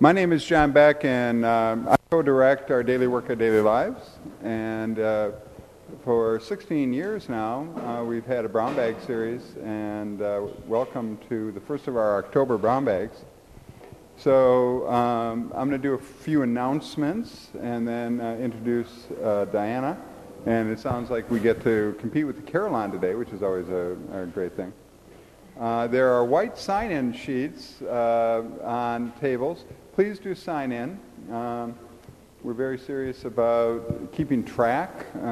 My name is John Beck, and I co-direct our Daily Work of Daily Lives. And for 16 years now, we've had a brown bag series, and welcome to the first of our October brown bags. So I'm going to do a few announcements and then introduce Diana. And it sounds like we get to compete with the Carillon today, which is always a great thing. There are white sign-in sheets on tables. Please do sign in. We're very serious about keeping track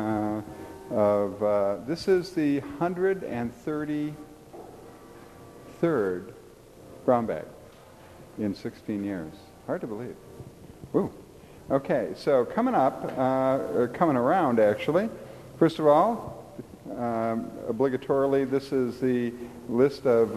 of... this is the 133rd brown bag in 16 years. Hard to believe. Woo. Okay, so coming up, or coming around actually, first of all, obligatorily, this is the list of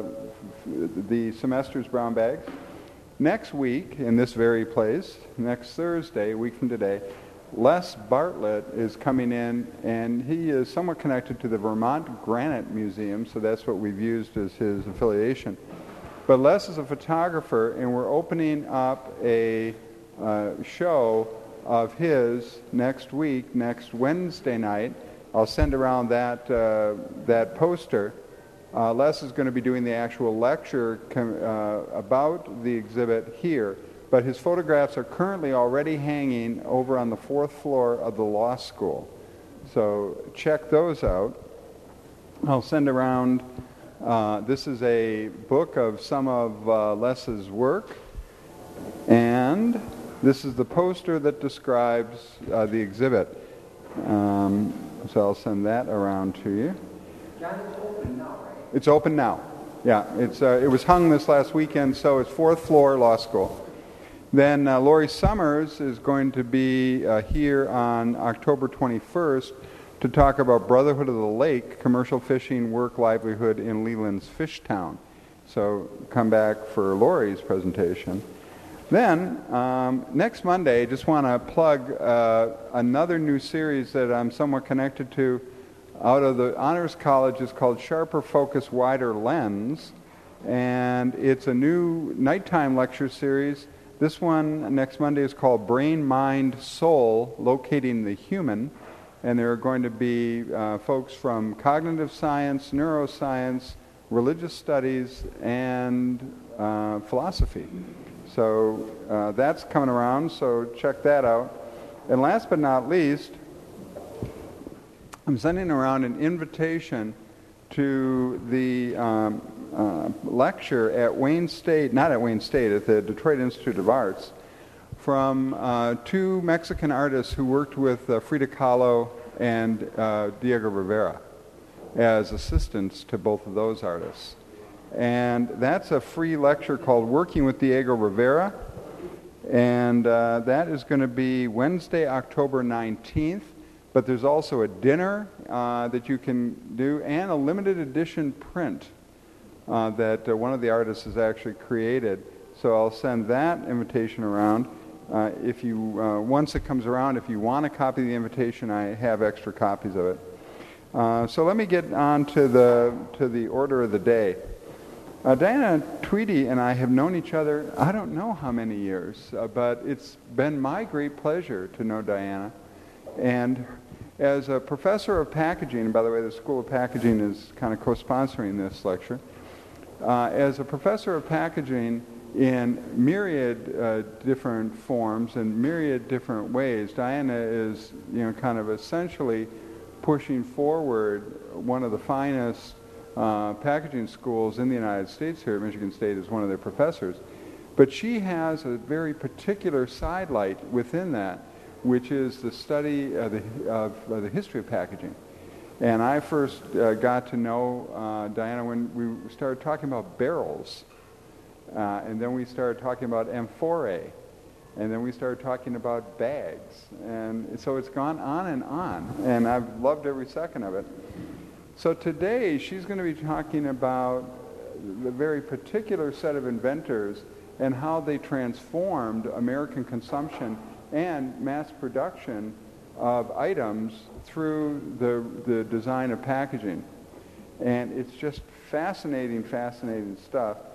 the semester's brown bags. Next week, in this very place, next Thursday, a week from today, Les Bartlett is coming in, and he is somewhat connected to the Vermont Granite Museum, so that's what we've used as his affiliation. But Les is a photographer, and we're opening up a show of his next week, next Wednesday night. I'll send around that poster. Les is going to be doing the actual lecture about the exhibit here, but his photographs are currently already hanging over on the 4th floor of the law school. So check those out. I'll send around, this is a book of some of Les's work, and this is the poster that describes the exhibit. So I'll send that around to you. John, it's open now, right? It's open now. Yeah, it was hung this last weekend, so it's 4th floor law school. Then Lori Summers is going to be here on October 21st to talk about Brotherhood of the Lake, commercial fishing, work, livelihood in Leland's Fishtown. So come back for Lori's presentation. Then, next Monday, I just want to plug another new series that I'm somewhat connected to out of the Honors College. Is called Sharper Focus, Wider Lens, and it's a new nighttime lecture series. This one, next Monday, is called Brain, Mind, Soul, Locating the Human, and there are going to be folks from cognitive science, neuroscience, religious studies, and philosophy. So that's coming around, so check that out. And last but not least, I'm sending around an invitation to the lecture at Wayne State, not at Wayne State, at the Detroit Institute of Arts, from two Mexican artists who worked with Frida Kahlo and Diego Rivera as assistants to both of those artists. And that's a free lecture called Working with Diego Rivera, and that is going to be Wednesday, October 19th. But there's also a dinner that you can do, and a limited edition print that one of the artists has actually created. So I'll send that invitation around. If you once it comes around, if you want a copy of the invitation, I have extra copies of it. So let me get on to the order of the day. Diana Tweedy and I have known each other, I don't know how many years, but it's been my great pleasure to know Diana. And as a professor of packaging, and by the way, the School of Packaging is kind of co-sponsoring this lecture, as a professor of packaging in myriad different forms and myriad different ways, Diana is, kind of essentially pushing forward one of the finest packaging schools in the United States here at Michigan State as one of their professors. But she has a very particular sidelight within that, which is the study of the history of packaging. And I first got to know Diana when we started talking about barrels. And then we started talking about amphorae. And then we started talking about bags. And so it's gone on. And I've loved every second of it. So today she's going to be talking about the very particular set of inventors and how they transformed American consumption and mass production of items through the design of packaging. And it's just fascinating stuff.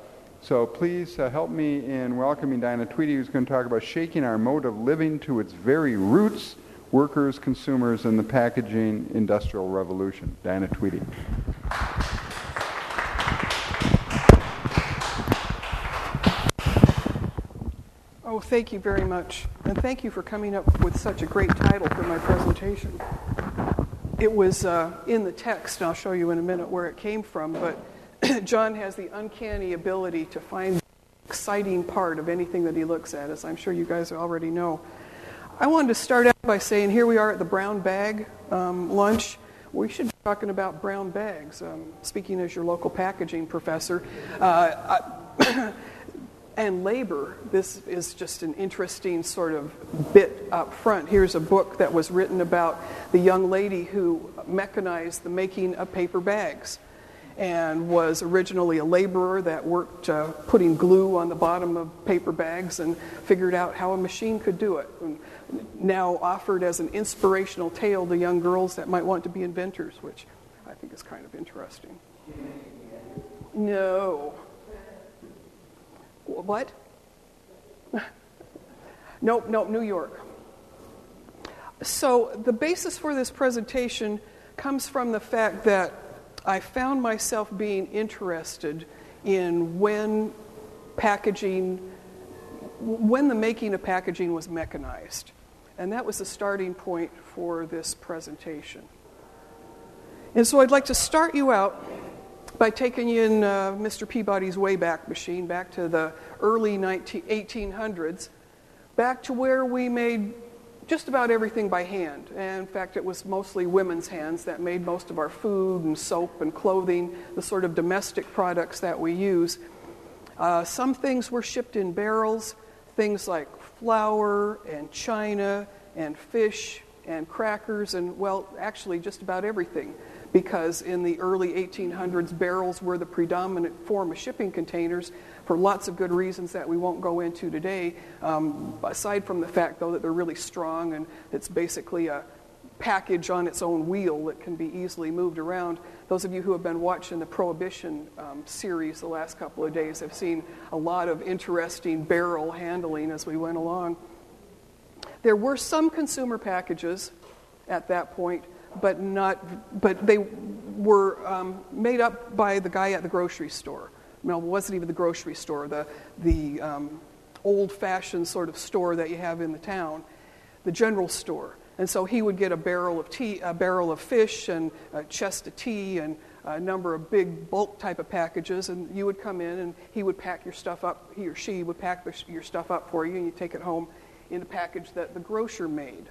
So please help me in welcoming Diana Tweedy, who's going to talk about shaking our mode of living to its very roots, workers, consumers, and the packaging industrial revolution. Diana Tweedy. Oh, thank you very much. And thank you for coming up with such a great title for my presentation. It was in the text, and I'll show you in a minute where it came from, but John has the uncanny ability to find the exciting part of anything that he looks at, as I'm sure you guys already know. I wanted to start out by saying here we are at the brown bag lunch. We should be talking about brown bags, speaking as your local packaging professor. And labor, this is just an interesting sort of bit up front. Here's a book that was written about the young lady who mechanized the making of paper bags and was originally a laborer that worked putting glue on the bottom of paper bags and figured out how a machine could do it. And now offered as an inspirational tale to young girls that might want to be inventors, which I think is kind of interesting. No. What? Nope, New York. So the basis for this presentation comes from the fact that I found myself being interested in when the making of packaging was mechanized. And that was the starting point for this presentation. And so I'd like to start you out by taking you in Mr. Peabody's Wayback Machine back to the early 1800s, back to where we made just about everything by hand. And in fact, it was mostly women's hands that made most of our food and soap and clothing, the sort of domestic products that we use. Some things were shipped in barrels, things like flour and china and fish and crackers and, well, actually just about everything. Because in the early 1800s, barrels were the predominant form of shipping containers for lots of good reasons that we won't go into today, aside from the fact, though, that they're really strong and it's basically a package on its own wheel that can be easily moved around. Those of you who have been watching the Prohibition series the last couple of days have seen a lot of interesting barrel handling as we went along. There were some consumer packages at that point, but they were made up by the guy at the grocery store. No, it wasn't even the grocery store, the old-fashioned sort of store that you have in the town, the general store. And so he would get a barrel of fish, and a chest of tea, and a number of big bulk type of packages. And you would come in, and he would pack your stuff up. He or she would pack your stuff up for you, and you take it home in a package that the grocer made.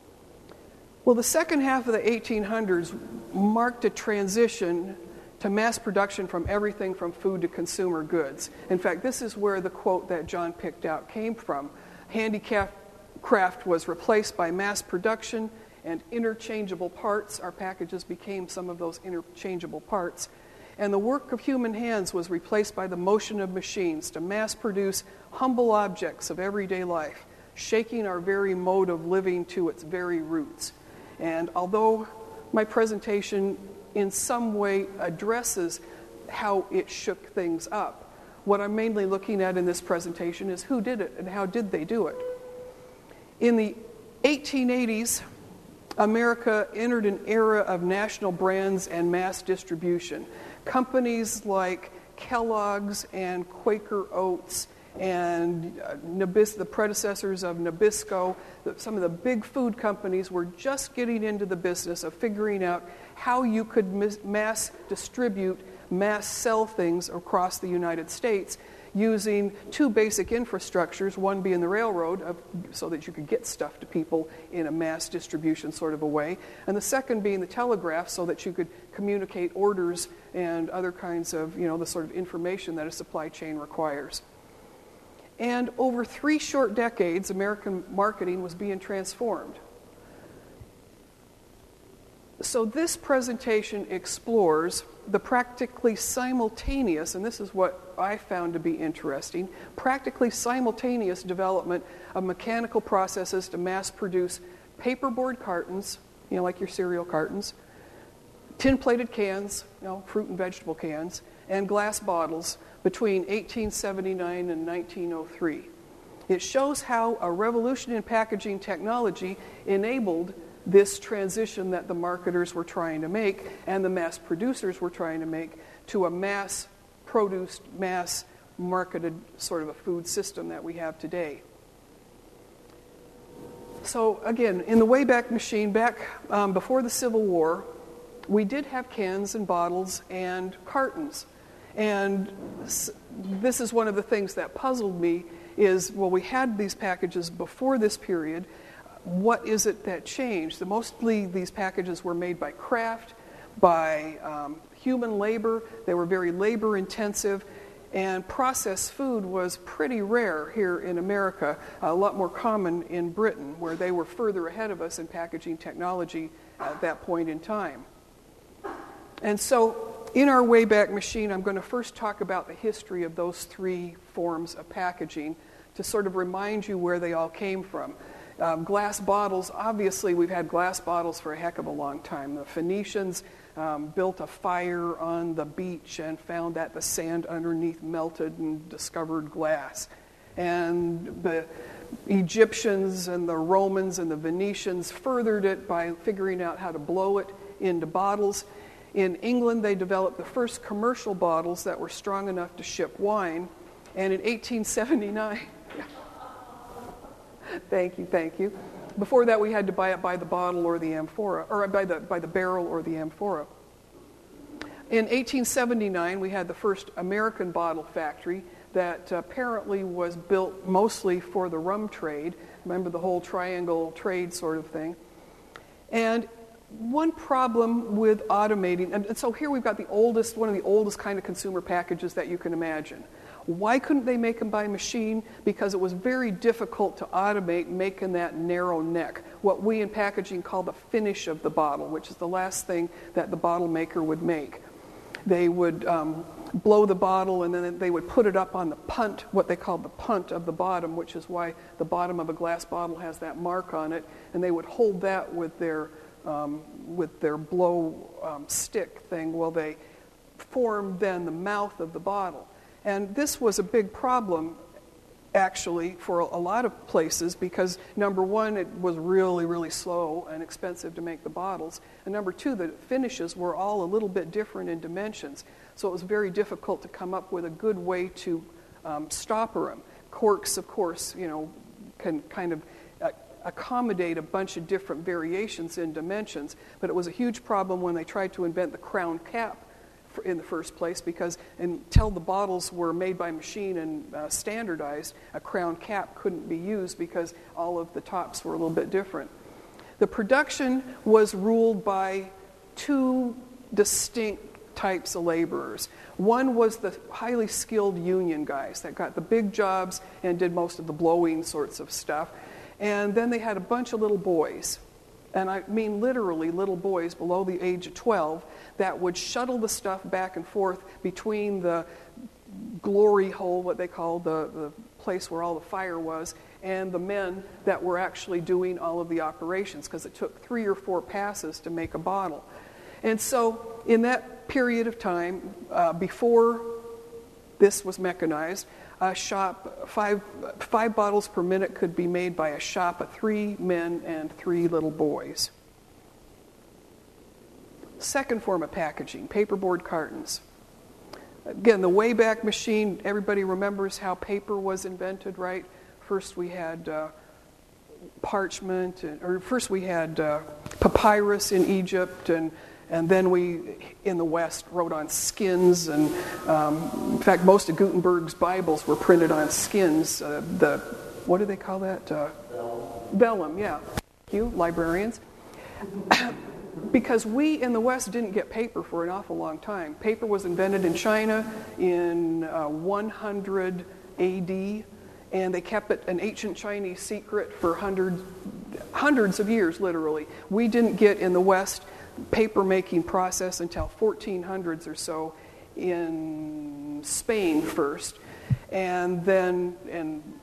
Well, the second half of the 1800s marked a transition to mass production from everything from food to consumer goods. In fact, this is where the quote that John picked out came from. Handicraft was replaced by mass production and interchangeable parts. Our packages became some of those interchangeable parts. And the work of human hands was replaced by the motion of machines to mass produce humble objects of everyday life, shaking our very mode of living to its very roots. And although my presentation in some way addresses how it shook things up, what I'm mainly looking at in this presentation is who did it and how did they do it. In the 1880s, America entered an era of national brands and mass distribution. Companies like Kellogg's and Quaker Oats and the predecessors of Nabisco, some of the big food companies were just getting into the business of figuring out how you could mass distribute, mass sell things across the United States using two basic infrastructures, one being the railroad, so that you could get stuff to people in a mass distribution sort of a way, and the second being the telegraph, so that you could communicate orders and other kinds of, the sort of information that a supply chain requires. And over 3 short decades, American marketing was being transformed. So this presentation explores the practically simultaneous, and this is what I found to be interesting, practically simultaneous development of mechanical processes to mass produce paperboard cartons, like your cereal cartons, tin-plated cans, fruit and vegetable cans, and glass bottles between 1879 and 1903. It shows how a revolution in packaging technology enabled this transition that the marketers were trying to make and the mass producers were trying to make to a mass-produced, mass-marketed sort of a food system that we have today. So again, in the Wayback Machine, back before the Civil War, we did have cans and bottles and cartons. And this is one of the things that puzzled me is, well, we had these packages before this period. What is it that changed? Mostly these packages were made by craft, by human labor. They were very labor intensive. And processed food was pretty rare here in America, a lot more common in Britain, where they were further ahead of us in packaging technology at that point in time. And so in our Wayback Machine, I'm going to first talk about the history of those three forms of packaging to sort of remind you where they all came from. Glass bottles, obviously we've had glass bottles for a heck of a long time. The Phoenicians built a fire on the beach and found that the sand underneath melted and discovered glass. And the Egyptians and the Romans and the Venetians furthered it by figuring out how to blow it into bottles. In England, they developed the first commercial bottles that were strong enough to ship wine. And in 1879, thank you. Before that, we had to buy it by the bottle or the amphora, or by the barrel or the amphora. In 1879, we had the first American bottle factory that apparently was built mostly for the rum trade. Remember the whole triangle trade sort of thing. And one problem with automating, and so here we've got one of the oldest kind of consumer packages that you can imagine. Why couldn't they make them by machine? Because it was very difficult to automate making that narrow neck, what we in packaging call the finish of the bottle, which is the last thing that the bottle maker would make. They would blow the bottle and then they would put it up on the punt, what they call the punt of the bottom, which is why the bottom of a glass bottle has that mark on it, and they would hold that with their blow stick thing while they formed then the mouth of the bottle. And this was a big problem, actually, for a lot of places because, number one, it was really, really slow and expensive to make the bottles. And number two, the finishes were all a little bit different in dimensions. So it was very difficult to come up with a good way to stopper them. Corks, of course, can kind of accommodate a bunch of different variations in dimensions. But it was a huge problem when they tried to invent the crown cap in the first place, because until the bottles were made by machine and standardized, a crown cap couldn't be used because all of the tops were a little bit different. The production was ruled by two distinct types of laborers. One was the highly skilled union guys that got the big jobs and did most of the blowing sorts of stuff. And then they had a bunch of little boys, and I mean literally little boys below the age of 12, that would shuttle the stuff back and forth between the glory hole, what they called the place where all the fire was, and the men that were actually doing all of the operations, because it took 3 or 4 passes to make a bottle. And so in that period of time, before this was mechanized, a shop, five bottles per minute could be made by a shop of 3 men and 3 little boys. Second form of packaging, paperboard cartons. Again, the Wayback Machine, everybody remembers how paper was invented, right? First we had parchment, first we had papyrus in Egypt, and then we, in the West, wrote on skins. And in fact, most of Gutenberg's Bibles were printed on skins. What do they call that? Vellum, yeah. Thank you, librarians. Because we in the West didn't get paper for an awful long time. Paper was invented in China in 100 AD, and they kept it an ancient Chinese secret for hundreds of years, literally. We didn't get in the West paper making process until 1400s or so in Spain first, and then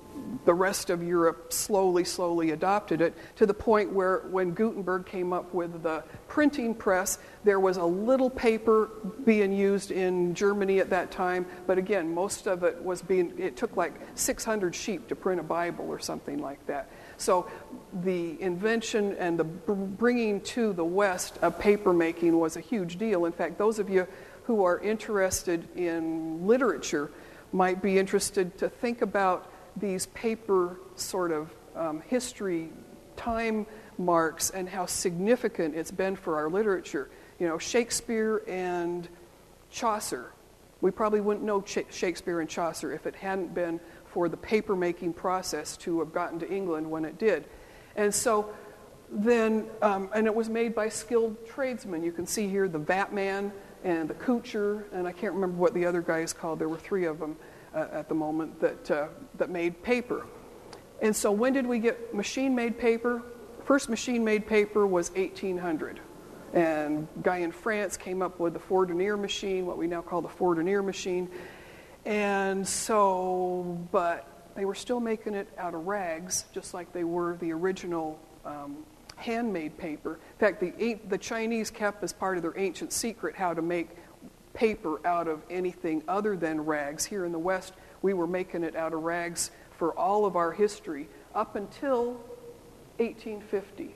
the rest of Europe slowly adopted it, to the point where when Gutenberg came up with the printing press, there was a little paper being used in Germany at that time, but again, most of it it took like 600 sheep to print a Bible or something like that. So the invention and the bringing to the West of paper making was a huge deal. In fact, those of you who are interested in literature might be interested to think about these paper sort of history time marks and how significant it's been for our literature. You know, Shakespeare and Chaucer. We probably wouldn't know Shakespeare and Chaucer if it hadn't been for the paper-making process to have gotten to England when it did. And so then, and it was made by skilled tradesmen. You can see here the vatman and the coutcher, and I can't remember what the other guy is called. There were three of them at the moment that made paper. And so when did we get machine-made paper? First machine-made paper was 1800. And a guy in France came up with the Fourdrinier machine, what we now call the Fourdrinier machine. And so, but they were still making it out of rags, just like they were the original handmade paper. In fact, the Chinese kept as part of their ancient secret how to make paper out of anything other than rags. Here in the West, we were making it out of rags for all of our history up until 1850.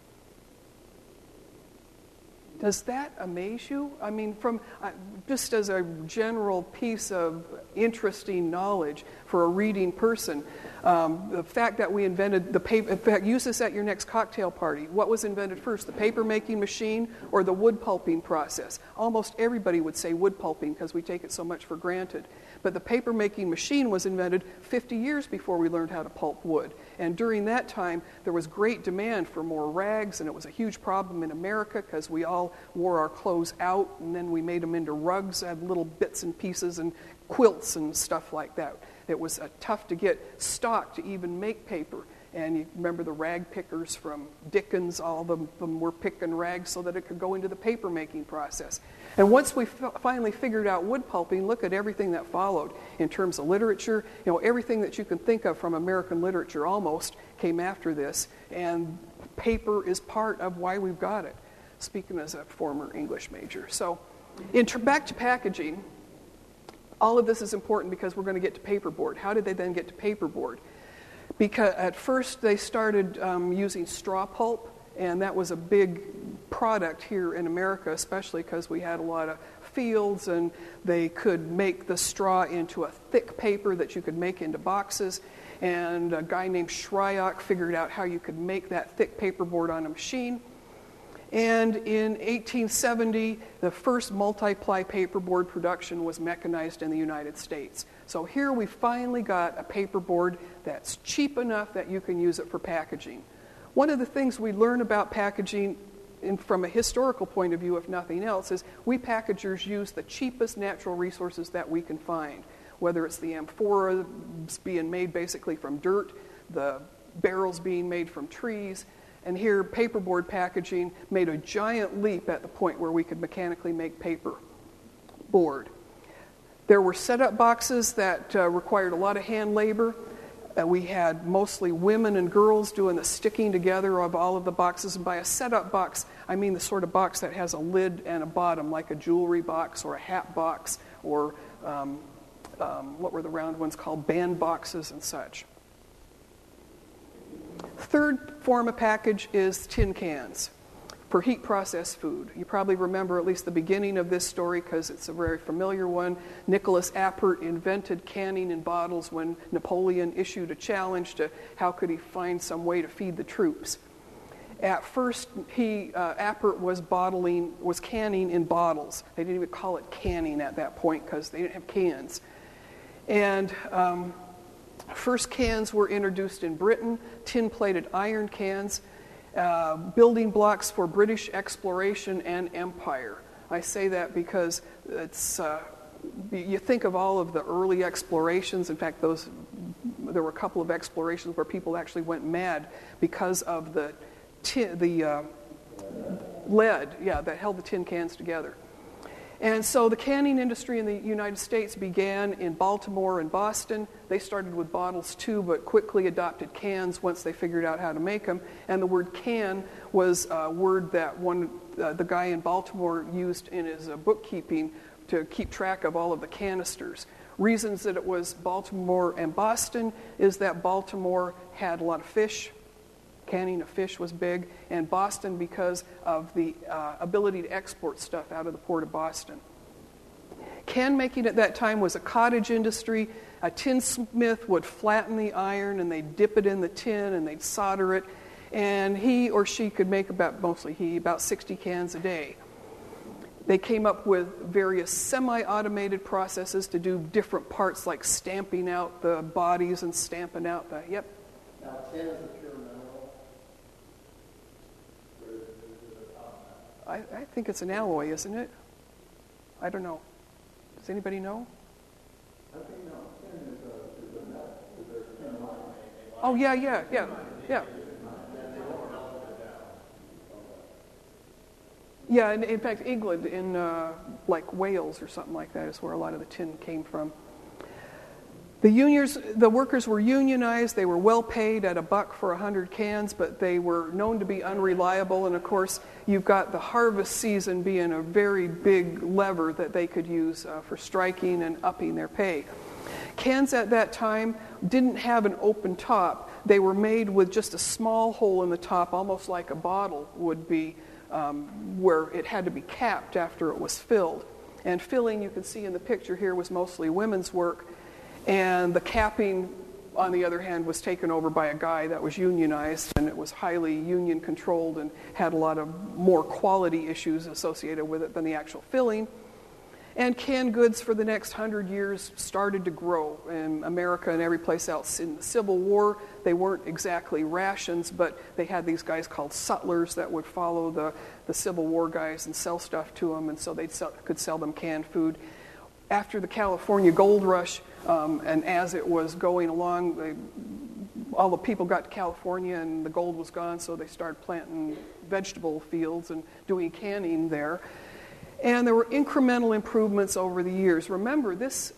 Does that amaze you? I mean, just as a general piece of interesting knowledge for a reading person, the fact that we invented the paper, in fact, use this at your next cocktail party. What was invented first, the paper-making machine or the wood pulping process? Almost everybody would say wood pulping because we take it so much for granted. But the paper-making machine was invented 50 years before we learned how to pulp wood. And during that time, there was great demand for more rags, and it was a huge problem in America because we all wore our clothes out, and then we made them into rugs, had little bits and pieces and quilts and stuff like that. It was tough to get stock to even make paper. And you remember the rag pickers from Dickens, all of them were picking rags so that it could go into the paper-making process. And once we finally figured out wood pulping, look at everything that followed in terms of literature. You know, everything that you can think of from American literature almost came after this. And paper is part of why we've got it, speaking as a former English major. So back to packaging, all of this is important because we're going to get to paperboard. How did they then get to paperboard? Because at first they started using straw pulp, and that was a big product here in America, especially because we had a lot of fields, and they could make the straw into a thick paper that you could make into boxes. And a guy named Shryock figured out how you could make that thick paperboard on a machine. And in 1870, the first multi-ply paperboard production was mechanized in the United States. So here we finally got a paperboard that's cheap enough that you can use it for packaging. One of the things we learn about packaging from a historical point of view, if nothing else, is we packagers use the cheapest natural resources that we can find, whether it's the amphora being made basically from dirt, the barrels being made from trees. And here, paperboard packaging made a giant leap at the point where we could mechanically make paper board. There were setup boxes that required a lot of hand labor. We had mostly women and girls doing the sticking together of all of the boxes. And by a setup box, I mean the sort of box that has a lid and a bottom, like a jewelry box or a hat box, or what were the round ones called, band boxes and such. Third form of package is tin cans for heat processed food. You probably remember at least the beginning of this story because it's a very familiar one. Nicholas Appert invented canning in bottles when Napoleon issued a challenge to how could he find some way to feed the troops. At first, Appert was canning in bottles. They didn't even call it canning at that point because they didn't have cans. And first cans were introduced in Britain, tin-plated iron cans, building blocks for British exploration and empire. I say that because it's you think of all of the early explorations. In fact, there were a couple of explorations where people actually went mad because of the lead, that held the tin cans together. And so the canning industry in the United States began in Baltimore and Boston. They started with bottles too, but quickly adopted cans once they figured out how to make them. And the word can was a word that the guy in Baltimore used in his bookkeeping to keep track of all of the canisters. Reasons that it was Baltimore and Boston is that Baltimore had a lot of fish. Canning of fish was big, and Boston because of the ability to export stuff out of the port of Boston. Can making at that time was a cottage industry. A tinsmith would flatten the iron and they'd dip it in the tin and they'd solder it, and he or she could make about 60 cans a day. They came up with various semi-automated processes to do different parts like stamping out the bodies and stamping out the, Now, tin is a pure mineral. I think it's an alloy, isn't it? I don't know. Does anybody know? I think no. Tin is a metal. Oh, yeah. Yeah, in fact, England, in like Wales or something like that, is where a lot of the tin came from. The workers were unionized. They were well paid at $1 for 100 cans, but they were known to be unreliable. And of course, you've got the harvest season being a very big lever that they could use for striking and upping their pay. Cans at that time didn't have an open top. They were made with just a small hole in the top, almost like a bottle would be, where it had to be capped after it was filled. And filling, you can see in the picture here, was mostly women's work. And the capping, on the other hand, was taken over by a guy that was unionized, and it was highly union controlled and had a lot of more quality issues associated with it than the actual filling. And canned goods for the next 100 years started to grow in America and every place else. In the Civil War, they weren't exactly rations, but they had these guys called sutlers that would follow the Civil War guys and sell stuff to them, and so they could sell them canned food. After the California gold rush, and as it was going along, all the people got to California and the gold was gone, so they started planting vegetable fields and doing canning there. And there were incremental improvements over the years. Remember, this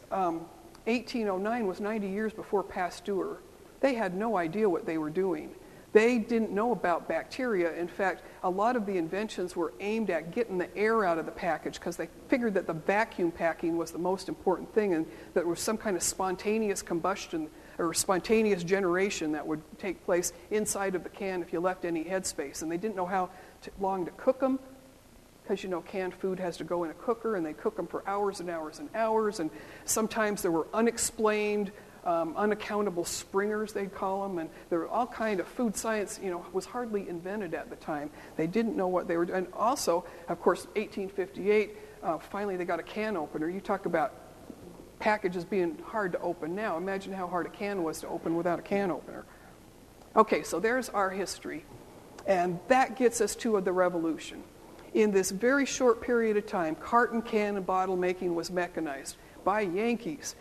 1809 was 90 years before Pasteur. They had no idea what they were doing. They didn't know about bacteria. In fact, a lot of the inventions were aimed at getting the air out of the package because they figured that the vacuum packing was the most important thing, and that there was some kind of spontaneous combustion or spontaneous generation that would take place inside of the can if you left any headspace. And they didn't know how long to cook them, because, canned food has to go in a cooker, and they cook them for hours and hours and hours. And sometimes there were unexplained, unaccountable springers, they'd call them, and there were all kind of food science, was hardly invented at the time. They didn't know what they were doing. And also, of course, 1858, finally they got a can opener. You talk about packages being hard to open now. Imagine how hard a can was to open without a can opener. Okay, so there's our history, and that gets us to the Revolution. In this very short period of time, carton, can, and bottle making was mechanized by Yankees.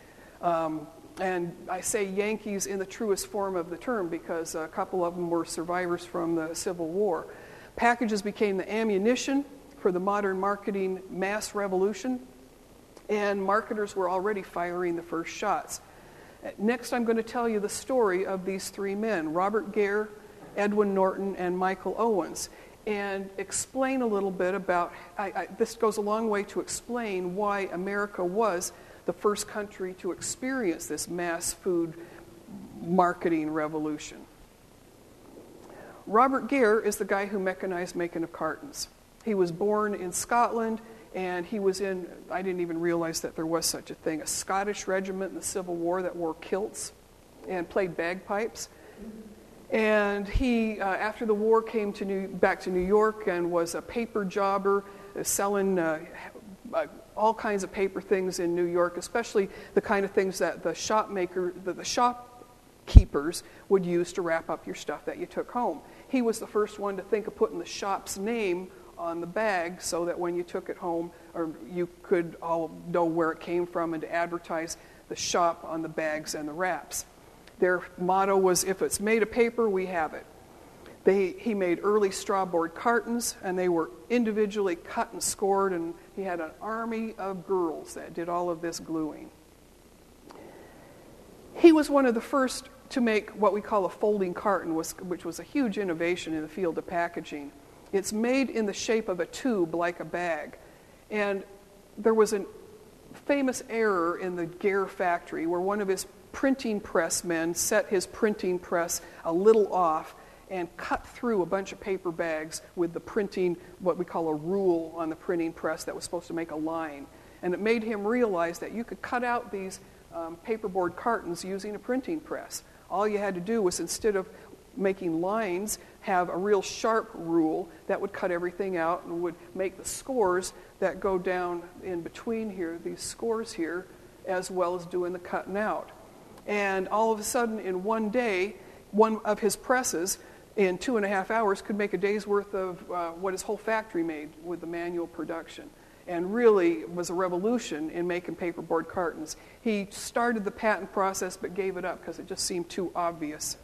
And I say Yankees in the truest form of the term because a couple of them were survivors from the Civil War. Packages became the ammunition for the modern marketing mass revolution, and marketers were already firing the first shots. Next, I'm going to tell you the story of these three men, Robert Gare, Edwin Norton, and Michael Owens, and explain a little bit about, this goes a long way to explain why America was the first country to experience this mass food marketing revolution. Robert Gare is the guy who mechanized making of cartons. He was born in Scotland, and he was in, I didn't even realize that there was such a thing, a Scottish regiment in the Civil War that wore kilts and played bagpipes. And he, after the war, came back to New York and was a paper jobber, selling all kinds of paper things in New York, especially the kind of things that the shopkeepers would use to wrap up your stuff that you took home. He was the first one to think of putting the shop's name on the bag so that when you took it home, or you could all know where it came from, and to advertise the shop on the bags and the wraps. Their motto was, if it's made of paper, we have it. He made early strawboard cartons, and they were individually cut and scored, and he had an army of girls that did all of this gluing. He was one of the first to make what we call a folding carton, which was a huge innovation in the field of packaging. It's made in the shape of a tube like a bag. And there was a famous error in the Gare factory where one of his printing press men set his printing press a little off and cut through a bunch of paper bags with the printing, what we call a rule on the printing press that was supposed to make a line. And it made him realize that you could cut out these paperboard cartons using a printing press. All you had to do was, instead of making lines, have a real sharp rule that would cut everything out and would make the scores that go down in between here, these scores here, as well as doing the cutting out. And all of a sudden, in one day, one of his presses, in 2.5 hours, could make a day's worth of what his whole factory made with the manual production. And really was a revolution in making paperboard cartons. He started the patent process but gave it up because it just seemed too obvious.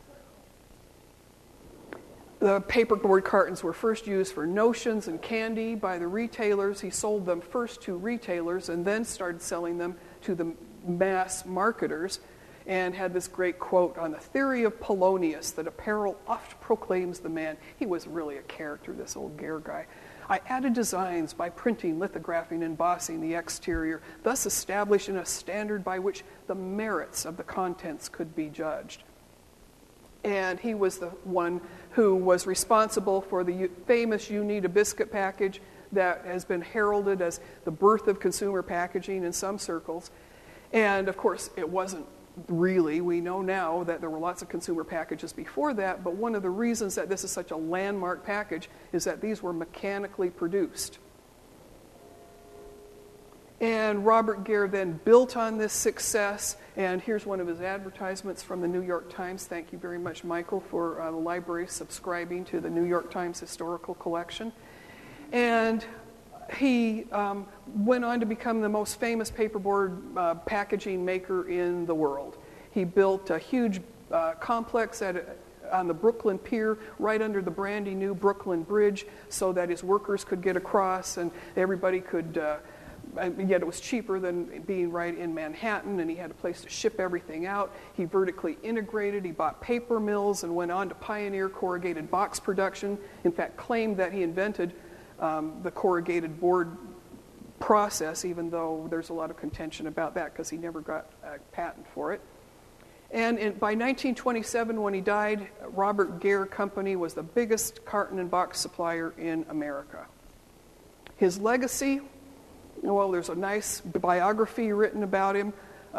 The paperboard cartons were first used for notions and candy by the retailers. He sold them first to retailers and then started selling them to the mass marketers, and had this great quote on the theory of Polonius that apparel oft proclaims the man. He was really a character, this old Gare guy. I added designs by printing, lithographing, and embossing the exterior, thus establishing a standard by which the merits of the contents could be judged. And he was the one who was responsible for the famous You Need a Biscuit package that has been heralded as the birth of consumer packaging in some circles. And of course, it wasn't really. We know now that there were lots of consumer packages before that, but one of the reasons that this is such a landmark package is that these were mechanically produced. And Robert Gare then built on this success, and here's one of his advertisements from the New York Times. Thank you very much, Michael, for the library subscribing to the New York Times Historical Collection. And he went on to become the most famous paperboard packaging maker in the world. He built a huge complex on the Brooklyn Pier right under the brandy new Brooklyn Bridge so that his workers could get across and everybody could, yet it was cheaper than being right in Manhattan, and he had a place to ship everything out. He vertically integrated. He bought paper mills and went on to pioneer corrugated box production. In fact, claimed that he invented the corrugated board process, even though there's a lot of contention about that because he never got a patent for it. And by 1927, when he died, Robert Gare Company was the biggest carton and box supplier in America. His legacy, well, there's a nice biography written about him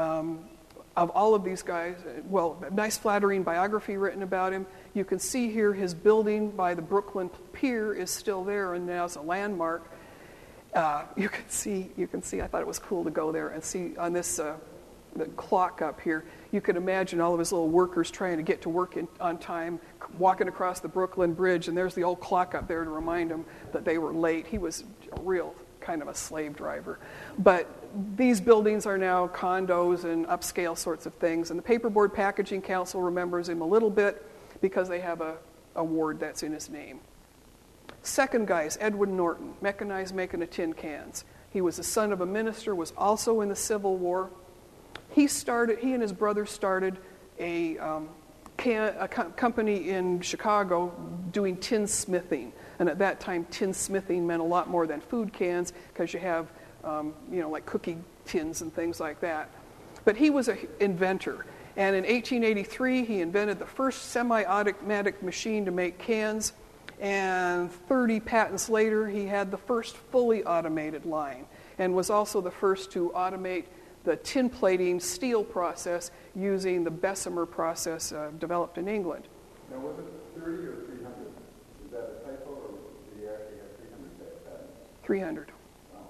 of all of these guys. Well, a nice flattering biography written about him. You can see here his building by the Brooklyn Pier is still there and now is a landmark. You can see. I thought it was cool to go there and see on this the clock up here. You can imagine all of his little workers trying to get to work on time, walking across the Brooklyn Bridge, and there's the old clock up there to remind them that they were late. He was a real kind of a slave driver. But these buildings are now condos and upscale sorts of things, and the Paperboard Packaging Council remembers him a little bit because they have a award that's in his name. Second guy is Edwin Norton, mechanized making of tin cans. He was the son of a minister, was also in the Civil War. He and his brother started a company in Chicago doing tin smithing. And at that time, tin smithing meant a lot more than food cans because you have, like cookie tins and things like that. But he was an inventor. And in 1883, he invented the first semi-automatic machine to make cans. And 30 patents later, he had the first fully automated line and was also the first to automate the tin plating steel process using the Bessemer process developed in England. Now, was it 30 or 300? Is that a typo, or did he actually have 300 patents? 300. Wow.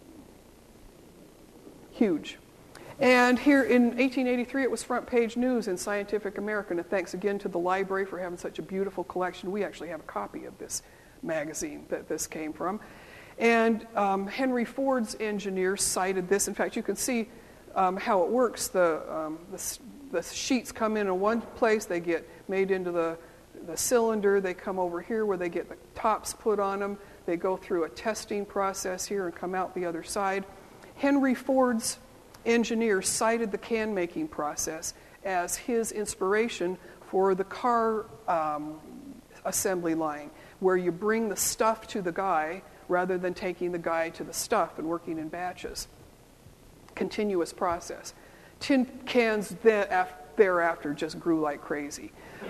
Huge. And here in 1883, it was front page news in Scientific American. And thanks again to the library for having such a beautiful collection. We actually have a copy of this magazine that this came from. And Henry Ford's engineers cited this. In fact, you can see how it works. The sheets come in one place, they get made into the the cylinder. They come over here where they get the tops put on them. They go through a testing process here and come out the other side. Henry Ford's engineer cited the can-making process as his inspiration for the car assembly line, where you bring the stuff to the guy rather than taking the guy to the stuff and working in batches. Continuous process. Tin cans thereafter just grew like crazy.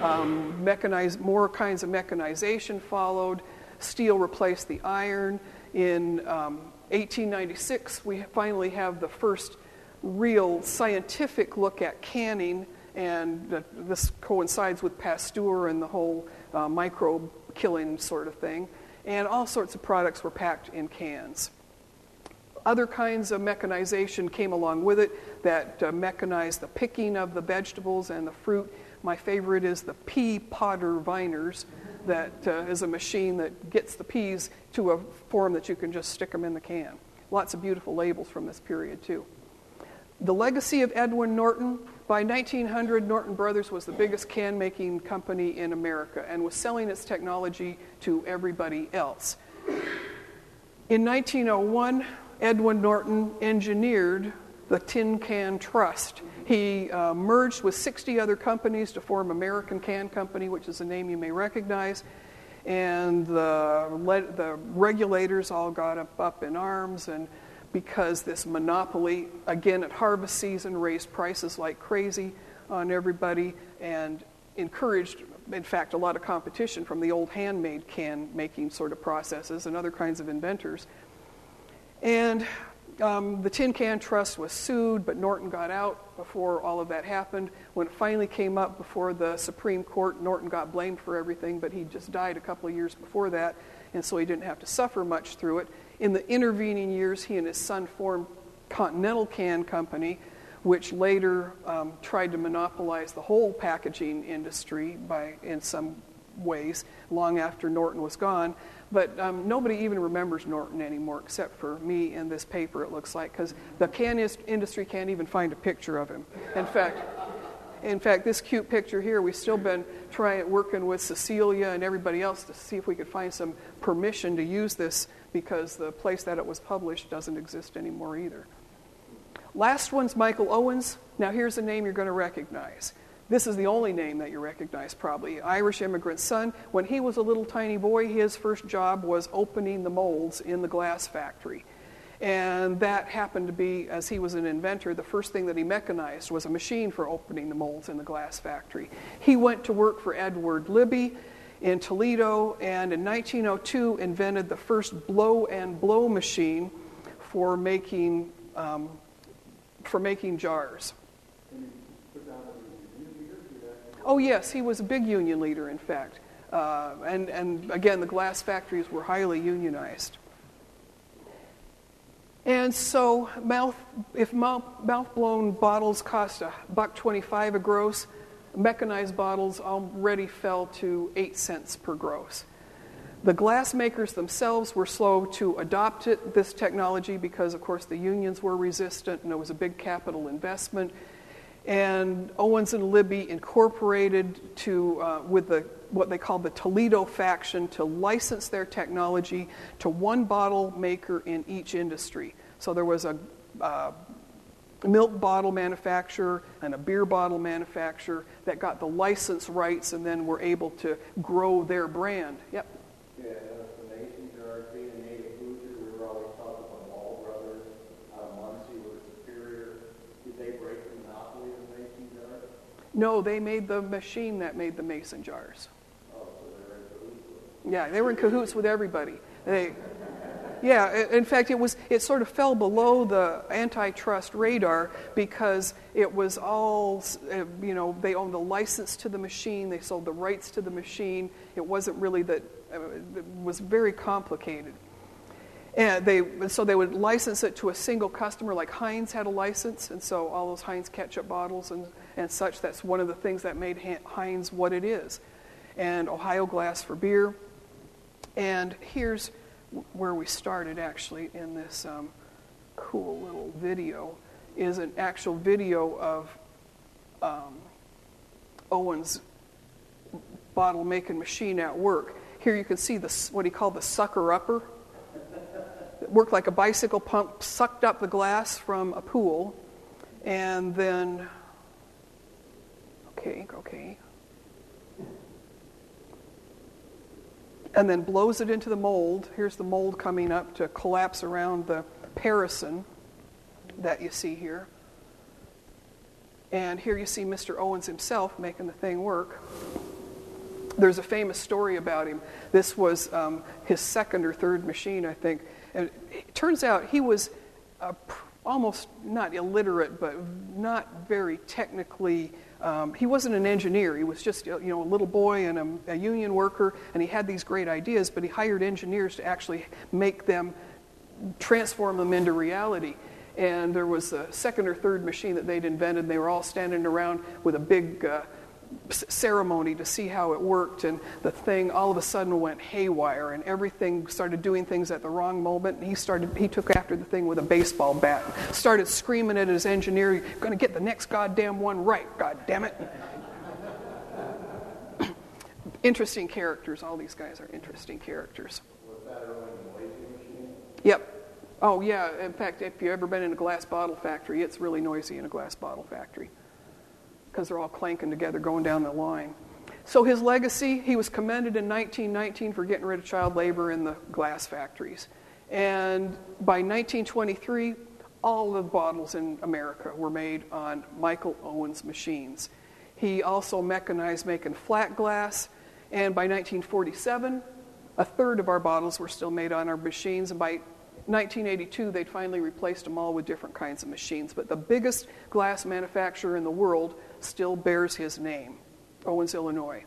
More kinds of mechanization followed. Steel replaced the iron. In 1896, we finally have the first real scientific look at canning, and this coincides with Pasteur and the whole microbe killing sort of thing. And all sorts of products were packed in cans. Other kinds of mechanization came along with it that mechanized the picking of the vegetables and the fruit. My favorite is the pea podder viners. That is a machine that gets the peas to a form that you can just stick them in the can. Lots of beautiful labels from this period, too. The legacy of Edwin Norton. By 1900, Norton Brothers was the biggest can-making company in America and was selling its technology to everybody else. In 1901, Edwin Norton engineered the Tin Can Trust. He merged with 60 other companies to form American Can Company, which is a name you may recognize. And the regulators all got up in arms, and because this monopoly, again at harvest season, raised prices like crazy on everybody and encouraged, in fact, a lot of competition from the old handmade can-making sort of processes and other kinds of inventors. And the Tin Can Trust was sued, but Norton got out before all of that happened. When it finally came up before the Supreme Court, Norton got blamed for everything, but he just died a couple of years before that, and so he didn't have to suffer much through it. In the intervening years, he and his son formed Continental Can Company, which later tried to monopolize the whole packaging industry in some ways, long after Norton was gone. But nobody even remembers Norton anymore, except for me in this paper, it looks like, because the can industry can't even find a picture of him. In fact, this cute picture here, we've still been working with Cecilia and everybody else to see if we could find some permission to use this, because the place that it was published doesn't exist anymore either. Last one's Michael Owens. Now here's a name you're going to recognize. This is the only name that you recognize probably. Irish immigrant son. When he was a little tiny boy, his first job was opening the molds in the glass factory. And that happened to be, as he was an inventor, the first thing that he mechanized was a machine for opening the molds in the glass factory. He went to work for Edward Libby in Toledo, and in 1902 invented the first blow and blow machine for making jars. Oh yes, he was a big union leader, in fact, and again, the glass factories were highly unionized. And so, if mouth-blown bottles cost $1.25 a gross, mechanized bottles already fell to 8 cents per gross. The glass makers themselves were slow to adopt this technology, because, of course, the unions were resistant and it was a big capital investment. And Owens and Libby incorporated with what they called the Toledo faction to license their technology to one bottle maker in each industry. So there was a milk bottle manufacturer and a beer bottle manufacturer that got the license rights and then were able to grow their brand. Yep. Yeah, and the mason jars being made of boosters, we were always taught that the Ball brothers out of Muncie were superior. Did they break the monopoly of the mason jars? No, they made the machine that made the mason jars. Oh, so they were in cahoots with it. Yeah, they were in cahoots with everybody. Yeah, in fact, it sort of fell below the antitrust radar because it was all, they owned the license to the machine, they sold the rights to the machine. It wasn't really that, it was very complicated. And so they would license it to a single customer, like Heinz had a license, and so all those Heinz ketchup bottles and such, that's one of the things that made Heinz what it is. And Ohio Glass for beer. And here's where we started, actually, in this cool little video, is an actual video of Owens bottle making machine at work. Here you can see what he called the sucker upper. It worked like a bicycle pump, sucked up the glass from a pool, and then, okay. And then blows it into the mold. Here's the mold coming up to collapse around the parison that you see here. And here you see Mr. Owens himself making the thing work. There's a famous story about him. This was his second or third machine, I think. And it turns out he was almost not illiterate, but not very technically. He wasn't an engineer. He was just a little boy and a union worker, and he had these great ideas, but he hired engineers to actually make them, transform them into reality. And there was a second or third machine that they'd invented, and they were all standing around with a big ceremony to see how it worked, and the thing all of a sudden went haywire, and everything started doing things at the wrong moment, and he took after the thing with a baseball bat, started screaming at his engineer, "You're going to get the next goddamn one right, god damn it." Interesting characters. All these guys are interesting characters. Was that early noisy machine? Yep. Oh yeah, in fact, if you've ever been in a glass bottle factory, it's really noisy in a glass bottle factory, because they're all clanking together going down the line. So his legacy, he was commended in 1919 for getting rid of child labor in the glass factories. And by 1923, all the bottles in America were made on Michael Owens machines. He also mechanized making flat glass, and by 1947, a third of our bottles were still made on our machines, and by 1982, they'd finally replaced them all with different kinds of machines. But the biggest glass manufacturer in the world still bears his name, Owens, Illinois.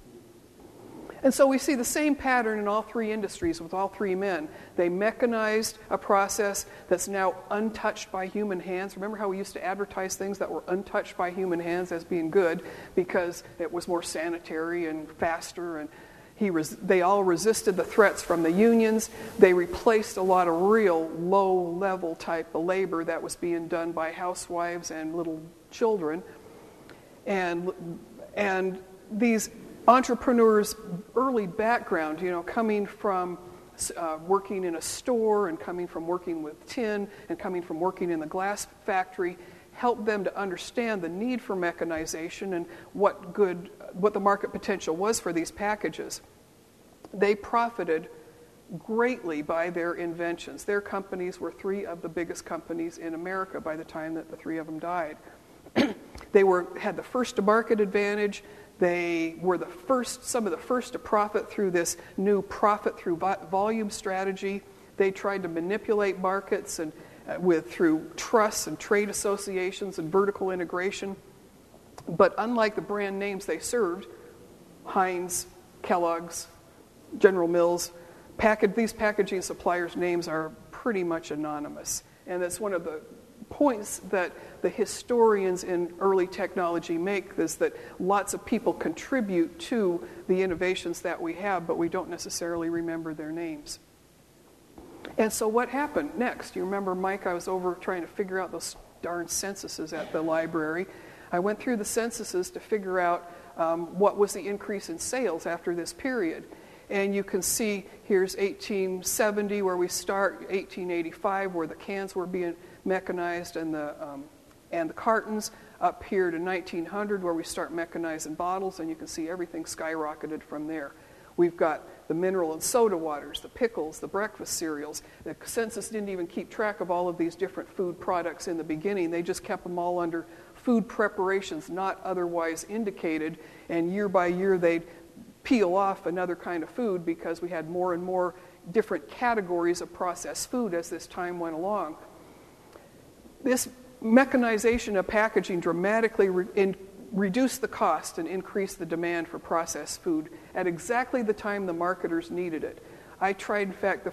And so we see the same pattern in all three industries with all three men. They mechanized a process that's now untouched by human hands. Remember how we used to advertise things that were untouched by human hands as being good because it was more sanitary and faster, and they all resisted the threats from the unions. They replaced a lot of real low-level type of labor that was being done by housewives and little children. And these entrepreneurs' early background, coming from working in a store and coming from working with tin and coming from working in the glass factory, helped them to understand the need for mechanization and what the market potential was for these packages. They profited greatly by their inventions. Their companies were three of the biggest companies in America by the time that the three of them died. They had the first to market advantage. They were some of the first to profit through this new profit through volume strategy. They tried to manipulate markets and through trusts and trade associations and vertical integration. But unlike the brand names they served, Heinz, Kellogg's, General Mills, these packaging suppliers' names are pretty much anonymous. And that's one of the points that the historians in early technology make, is that lots of people contribute to the innovations that we have, but we don't necessarily remember their names. And so what happened next? You remember, Mike, I was over trying to figure out those darn censuses at the library. I went through the censuses to figure out what was the increase in sales after this period. And you can see here's 1870 where we start, 1885 where the cans were being mechanized and the cartons, up here to 1900 where we start mechanizing bottles, and you can see everything skyrocketed from there. We've got the mineral and soda waters, the pickles, the breakfast cereals. The census didn't even keep track of all of these different food products in the beginning. They just kept them all under food preparations not otherwise indicated, and year by year they'd peel off another kind of food because we had more and more different categories of processed food as this time went along. This mechanization of packaging dramatically reduced the cost and increased the demand for processed food at exactly the time the marketers needed it. I tried, in fact,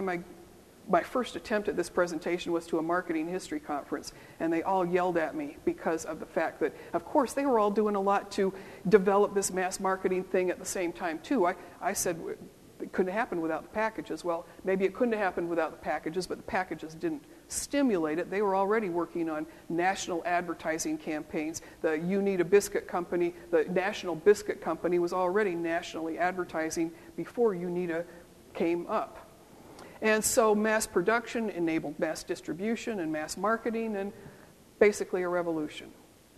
my first attempt at this presentation was to a marketing history conference, and they all yelled at me because of the fact that, of course, they were all doing a lot to develop this mass marketing thing at the same time, too. I said it couldn't happen without the packages. Well, maybe it couldn't have happened without the packages, but the packages didn't stimulate it. They were already working on national advertising campaigns. The Uneeda Biscuit Company, the National Biscuit Company, was already nationally advertising before Uneeda came up. And so mass production enabled mass distribution and mass marketing, and basically a revolution.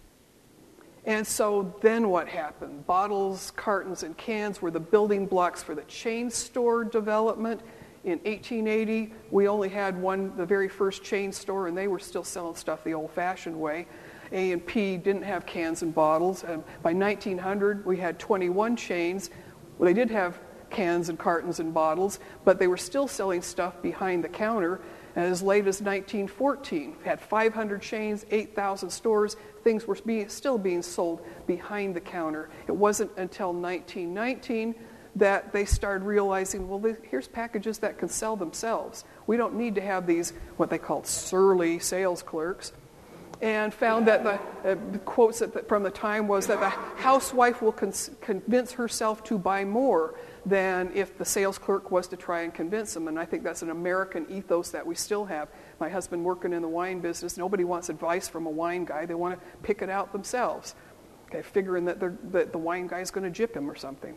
And so then what happened? Bottles, cartons, and cans were the building blocks for the chain store development. In 1880, we only had the very first chain store, and they were still selling stuff the old-fashioned way. A&P didn't have cans and bottles. And by 1900, we had 21 chains. Well, they did have cans and cartons and bottles, but they were still selling stuff behind the counter. And as late as 1914, had 500 chains, 8,000 stores. Things were still being sold behind the counter. It wasn't until 1919 that they started realizing, well, here's packages that can sell themselves. We don't need to have these, what they called surly sales clerks. And found that the quotes from the time was that the housewife will convince herself to buy more than if the sales clerk was to try and convince them. And I think that's an American ethos that we still have. My husband working in the wine business, nobody wants advice from a wine guy. They want to pick it out themselves, figuring that the wine guy is going to gyp him or something.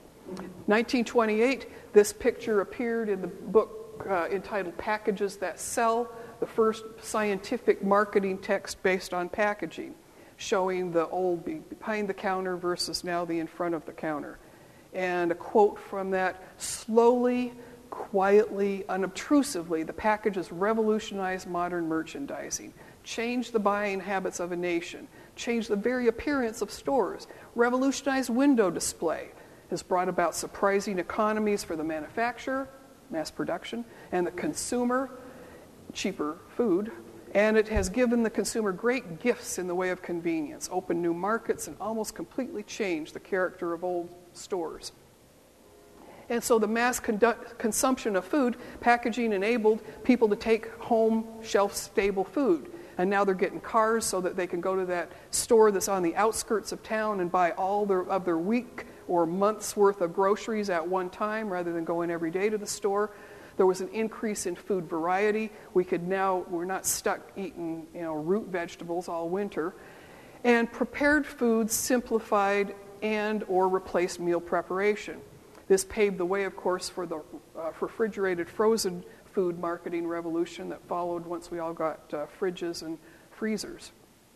1928, this picture appeared in the book entitled Packages That Sell, the first scientific marketing text based on packaging, showing the old behind the counter versus now the in front of the counter. And a quote from that: slowly, quietly, unobtrusively, the packages revolutionized modern merchandising, changed the buying habits of a nation, changed the very appearance of stores, revolutionized window display, has brought about surprising economies for the manufacturer, mass production, and the consumer, cheaper food, and it has given the consumer great gifts in the way of convenience, opened new markets, and almost completely changed the character of old stores. And so the mass consumption of food, packaging enabled people to take home shelf-stable food. And now they're getting cars so that they can go to that store that's on the outskirts of town and buy all of their week or month's worth of groceries at one time rather than going every day to the store. There was an increase in food variety. We're not stuck eating, root vegetables all winter. And prepared foods simplified and or replaced meal preparation. This paved the way, of course, for the refrigerated frozen food marketing revolution that followed once we all got fridges and freezers,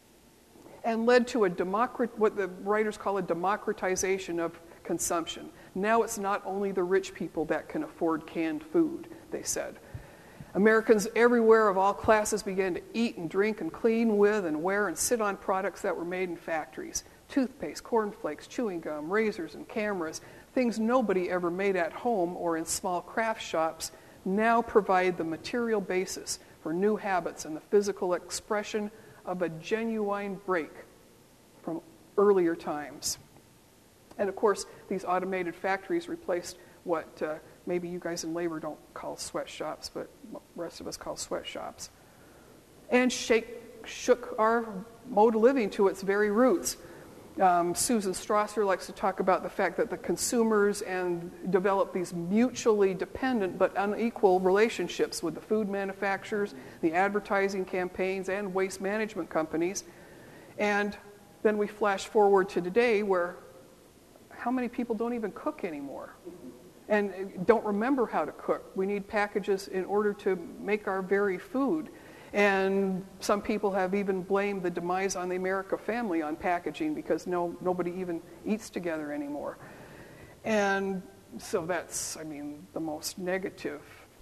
and led to what the writers call a democratization of consumption. Now it's not only the rich people that can afford canned food, they said. Americans everywhere of all classes began to eat and drink and clean with and wear and sit on products that were made in factories. Toothpaste, cornflakes, chewing gum, razors, and cameras, things nobody ever made at home or in small craft shops, now provide the material basis for new habits and the physical expression of a genuine break from earlier times. And of course, these automated factories replaced what maybe you guys in labor don't call sweatshops, but the rest of us call sweatshops. And shook our mode of living to its very roots. Susan Strasser likes to talk about the fact that the consumers develop these mutually dependent but unequal relationships with the food manufacturers, the advertising campaigns, and waste management companies. And then we flash forward to today where how many people don't even cook anymore and don't remember how to cook? We need packages in order to make our very food. And some people have even blamed the demise on the American family on packaging because nobody even eats together anymore. And so that's, the most negative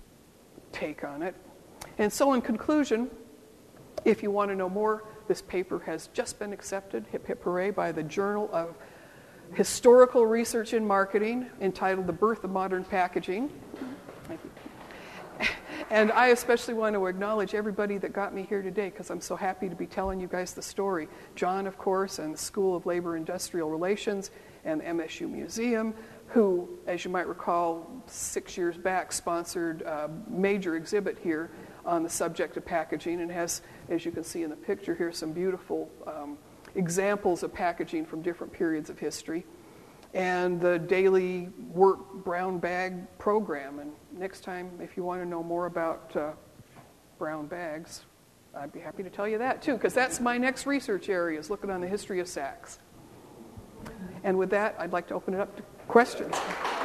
take on it. And so in conclusion, if you want to know more, this paper has just been accepted, hip hip hooray, by the Journal of Historical Research in Marketing, entitled The Birth of Modern Packaging. Thank you. And I especially want to acknowledge everybody that got me here today because I'm so happy to be telling you guys the story. John, of course, and the School of Labor Industrial Relations and the MSU Museum, who, as you might recall, 6 years back sponsored a major exhibit here on the subject of packaging and has, as you can see in the picture here, some beautiful examples of packaging from different periods of history. And the daily work brown bag program. And next time, if you want to know more about brown bags, I'd be happy to tell you that too, because that's my next research area, is looking on the history of sacks. And with that, I'd like to open it up to questions.